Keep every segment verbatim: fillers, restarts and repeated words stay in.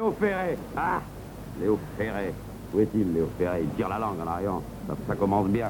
Léo Ferré. Ah, Léo Ferré. Où est-il, Léo Ferré? Il tire la langue en arrière. Ça, ça commence bien.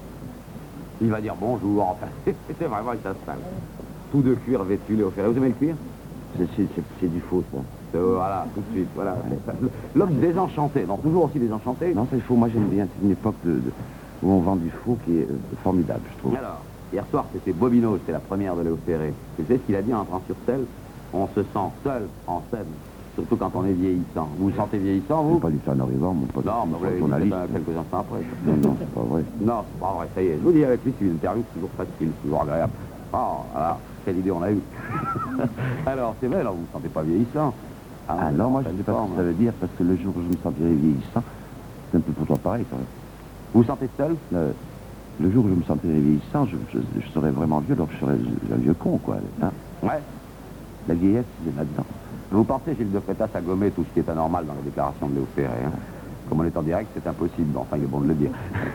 Il va dire bonjour. Enfin, c'est vraiment, il s'installe. Tout de cuir vêtu, Léo Ferré. Vous aimez le cuir? C'est du faux, ça. Euh, voilà, tout de suite, voilà. L'homme désenchanté, non, toujours aussi désenchanté. Non, c'est faux, moi j'aime bien, c'est une époque de, de, où on vend du faux qui est euh, formidable, je trouve. Alors, hier soir, c'était Bobino, c'était la première de Léo Ferré. Vous savez ce qu'il a dit en entrant sur scène? On se sent seul en scène, surtout quand on est vieillissant. Vous vous sentez vieillissant, vous? Pas du tout en arrivant, mon pote. Non, mais vous l'avez journaliste. dit quelques instants après. Non, non, c'est pas vrai. Non, c'est pas vrai, ça y est. Je vous dis, avec lui, c'est une interview toujours facile, toujours agréable. Oh, voilà, quelle idée on a eue. Alors, c'est vrai, alors, vous ne vous sentez pas vieillissant? Ah, ah non, moi je ne sais pas ce que ça veut dire, parce que le jour où je me sentirai vieillissant, c'est un peu pour toi pareil quand même. Vous vous sentez seul? euh, Le jour où je me sentirai vieillissant, je, je, je serai vraiment vieux, donc je serai un vieux con, quoi. Hein? Ouais. La vieillesse, c'est là-dedans. Vous pensez, Gilles de Freitas, à gommer tout ce qui est anormal dans la déclaration de Léo Ferré, hein? Comme on est en direct, c'est impossible, mais enfin, il est bon de le dire.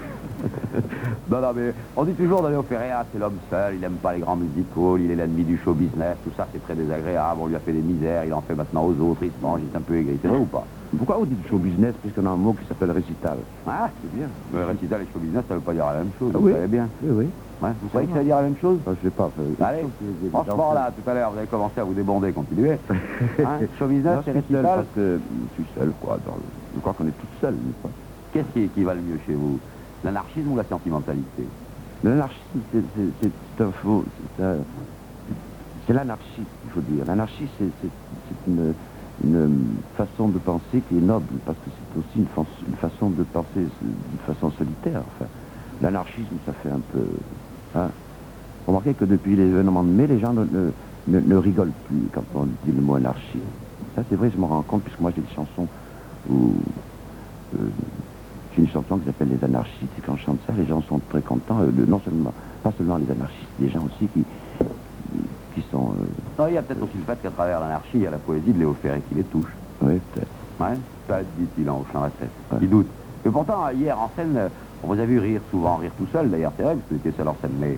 Non, non, mais on dit toujours dans Léo Ferré, ah, c'est l'homme seul, il n'aime pas les grands musicals, il est l'ennemi du show business, tout ça, c'est très désagréable, on lui a fait des misères, il en fait maintenant aux autres, il se mange, il est un peu aigri, c'est vrai ou pas? Pourquoi vous dites show business, puisqu'on a un mot qui s'appelle récital? Ah, c'est bien. Mais récital et show business, ça veut pas dire la même chose, Ah, vous oui. savez bien. Oui, oui. Ouais, vous savez que ça veut dire la même chose? Enfin, je sais pas. Euh, Allez, franchement, là, tout à l'heure, vous avez commencé à vous débonder, continuez. Hein, show business non, et je suis seul récital? parce que je suis seul, quoi. Dans le... Je crois qu'on est tous seuls, n'est-ce pas? Qu'est-ce qui, qui va le mieux chez vous? L'anarchisme ou la sentimentalité? L'anarchisme, c'est- c'est c'est un faux... C'est un- c'est l'anarchie, il faut dire. L'anarchie, c'est c'est- c'est une, une façon de penser qui est noble, parce que c'est aussi une, fa- une façon de penser d'une façon solitaire. Enfin, l'anarchisme, ça fait un peu... Hein. Remarquez que depuis l'événement de mai, les gens ne, ne, ne- ne rigolent plus quand on dit le mot anarchie. Ça, c'est vrai, je m'en rends compte, puisque moi, j'ai des chansons où... euh, j'ai une chanson qui s'appelle Les Anarchistes, et quand je chante ça, les gens sont très contents, euh, de- non seulement, pas seulement les anarchistes, des gens aussi qui, qui sont... euh, Non, il y a peut-être aussi le fait qu'à travers l'anarchie, il y a la poésie de Léo Ferré qui les touche. oui, peut-être. Ouais, ça, dit-il en hochant la tête. Ouais. Il doute. Mais pourtant, hier en scène, euh, on vous a vu rire souvent, rire tout seul, d'ailleurs, c'est vrai, parce que vous étiez seul en scène, mais...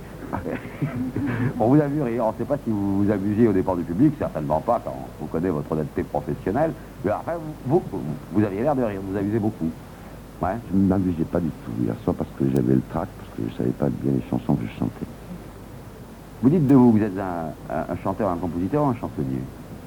on vous a vu rire, on ne sait pas si vous vous amusiez au départ du public, certainement pas, quand on connaît votre honnêteté professionnelle, mais après, vous, vous, vous aviez l'air de rire, vous amusez beaucoup. Ouais. Je ne m'amusais pas du tout hier soir parce que j'avais le trac, parce que je ne savais pas bien les chansons que je chantais. Vous dites de vous, vous êtes un, un, un chanteur, un compositeur ou un chansonnier?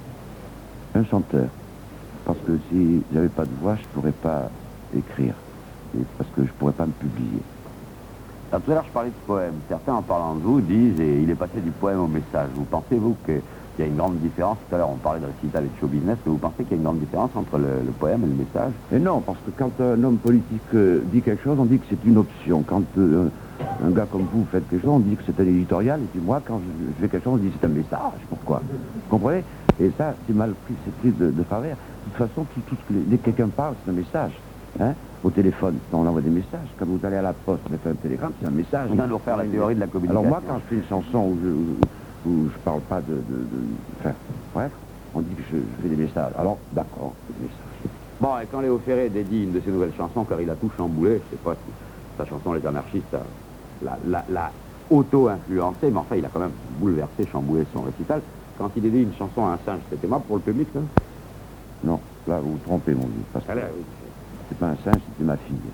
Un chanteur. Parce que si j'avais pas de voix, je ne pourrais pas écrire. Et parce que je ne pourrais pas me publier. Alors, tout à l'heure, je parlais de poème. Certains, en parlant de vous, disent, et il est passé du poème au message. Vous pensez-vous qu'il y a une grande différence? Tout à l'heure, on parlait de récital et de show business, mais vous pensez qu'il y a une grande différence entre le, le poème et le message? Et non, parce que quand un homme politique euh, dit quelque chose, on dit que c'est une option. Quand euh, un gars comme vous fait quelque chose, on dit que c'est un éditorial. Et puis moi, quand je, je fais quelque chose, on dit que c'est un message. Pourquoi? Vous comprenez? Et ça, c'est mal pris, c'est pris de, de travers. De toute façon, tout, tout ce que, dès que quelqu'un parle, c'est un message. Hein? Au téléphone, on envoie des messages. Quand vous allez à la poste, vous faites un télégramme, c'est un message. On vient de refaire la théorie de la communication. Alors moi, quand je fais une chanson où je, où, où je parle pas de... de, de enfin, bref, on dit que je, je fais des messages. Alors, d'accord, des messages. Bon, et quand Léo Ferré dédie une de ses nouvelles chansons, car il a tout chamboulé, je sais pas si sa chanson Les Anarchistes a- l'a, l'a, l'a auto-influencé, mais enfin, il a quand même bouleversé, chamboulé son récital. Quand il dédie une chanson à un singe, c'était aimable pour le public, ça? Non, là, vous vous trompez, mon vieux. Parce que Allez, oui. c'était pas un singe, c'était ma fille.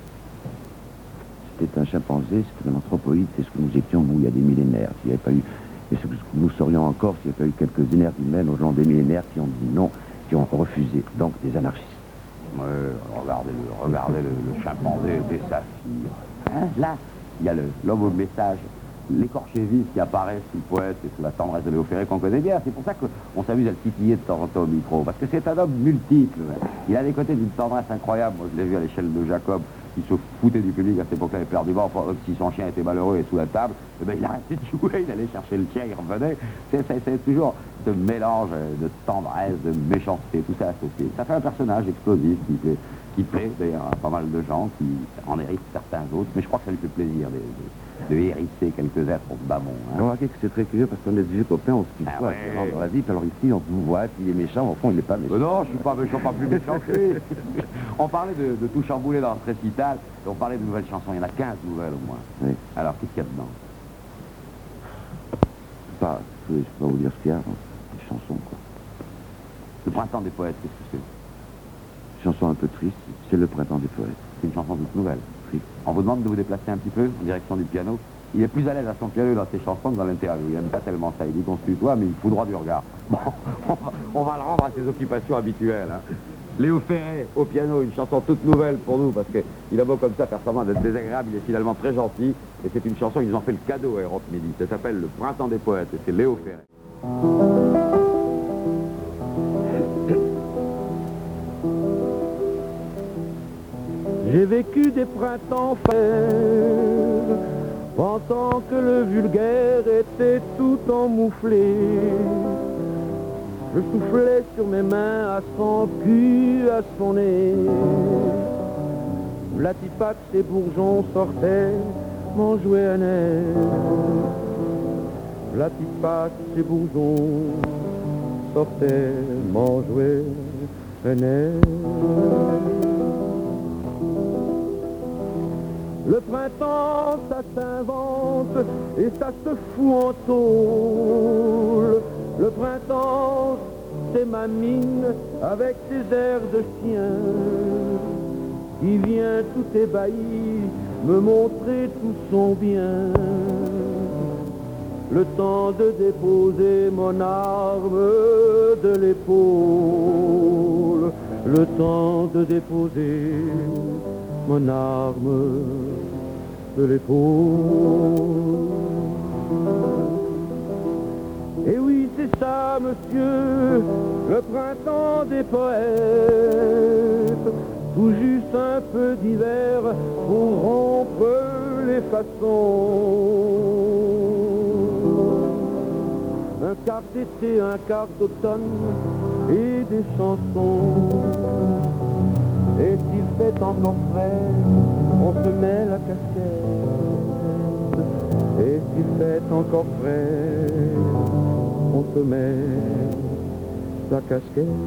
C'était un chimpanzé, c'était un anthropoïde, c'est ce que nous étions, nous, il y a des millénaires. S'il n'y avait pas eu... Et ce que nous serions encore s'il n'y avait pas eu quelques énerves humaines au long des millénaires qui ont dit non, qui ont refusé. Donc, des anarchistes. Ouais, regardez-le, regardez le, le chimpanzé et sa fille. Hein, là, il y a le- l'homme au message, l'écorché vif qui apparaît sous le poète et sous la tendresse de Léo Ferré qu'on connaît bien. C'est pour ça qu'on s'amuse à le titiller de temps en temps au micro, parce que c'est un homme multiple. Il a des côtés d'une tendresse incroyable. Moi, je l'ai vu à l'échelle de Jacob, qui se foutait du public à cette époque-là, éperdument. Enfin, si son chien était malheureux et sous la table, eh ben, il arrêtait de jouer, il allait chercher le chien, il revenait. C'est, c'est, c'est toujours ce mélange de tendresse, de méchanceté, tout ça associé. Ça fait un personnage explosif qui, fait, qui plaît d'ailleurs à pas mal de gens, qui en héritent certains autres, mais je crois que ça lui fait plaisir de, de, de hérisser quelques êtres au bas monde. Hein. Remarquez que c'est très curieux parce qu'on est des vieux copains, on se quitte Ah pas ouais. dans la vie, puis alors ici, on vous voit, puis il est méchant, au fond, il n'est pas méchant. Euh, non, je suis pas méchant, pas plus méchant que lui. On parlait de, de tout chambouler dans ce récital, et on parlait de nouvelles chansons. Il y en a quinze nouvelles au moins. Oui. Alors, qu'est-ce qu'il y a dedans? Pas, je ne peux pas vous dire ce qu'il y a, hein. Des chansons, quoi. Le printemps des poètes, qu'est-ce que peu triste, c'est le printemps des poètes. C'est une chanson toute nouvelle. Oui. On vous demande de vous déplacer un petit peu en direction du piano. Il est plus à l'aise à son piano dans ses chansons que dans l'interview. Il n'aime pas tellement ça. Il dit qu'on se tutoie, mais il fout droit du regard. Bon, on va, on va le rendre à ses occupations habituelles. Hein. Léo Ferré, au piano, une chanson toute nouvelle pour nous, parce qu'il a beau comme ça faire semblant d'être désagréable, il est finalement très gentil. Et c'est une chanson, ils nous ont fait le cadeau à Europe Midi. Ça s'appelle Le Printemps des Poètes, et c'est Léo Ferré. J'ai vécu des printemps frères, pensant que le vulgaire était tout emmouflé. Je soufflais sur mes mains à son cul, à son nez. Vlatipax et Bourgeon sortaient m'en jouer un air. Vlatipax et Bourgeon sortaient m'en jouer un air. Le printemps, ça s'invente et ça se fout en tôle. Le printemps, c'est ma mine avec ses airs de chien qui vient tout ébahi me montrer tout son bien. Le temps de déposer mon arme de l'épaule. Le temps de déposer mon arme de l'épaule. Et oui, c'est ça, monsieur, le printemps des poètes. Tout juste un peu d'hiver pour rompre les façons. Un quart d'été, un quart d'automne et des chansons. Et s'il fait encore frais, on se met la casquette. Et s'il fait encore frais, on se met la casquette.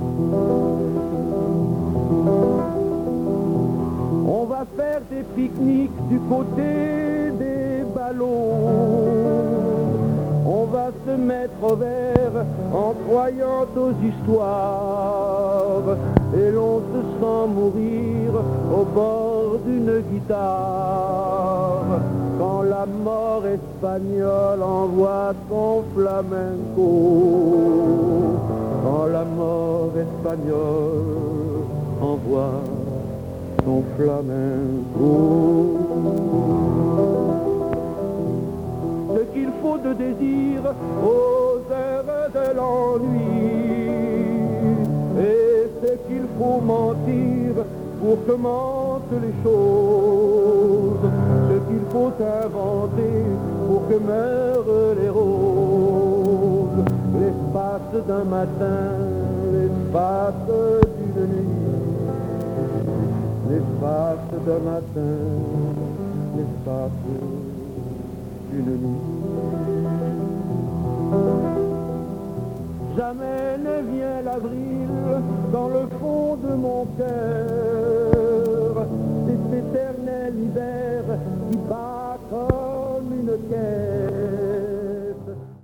On va faire des pique-niques du côté des ballots. On va se mettre au vert en croyant aux histoires. Et l'on se sent mourir au bord d'une guitare. Quand la mort espagnole envoie son flamenco. Quand la mort espagnole envoie son flamenco. Ce qu'il faut de désir aux heures de l'ennui, et ce qu'il faut mentir pour que mentent les choses, ce qu'il faut inventer pour que meurent les roses, l'espace d'un matin, l'espace d'une nuit, l'espace d'un matin, l'espace d'une nuit. Jamais ne vient l'avril dans le fond de mon cœur, cet éternel hiver qui bat comme une caisse.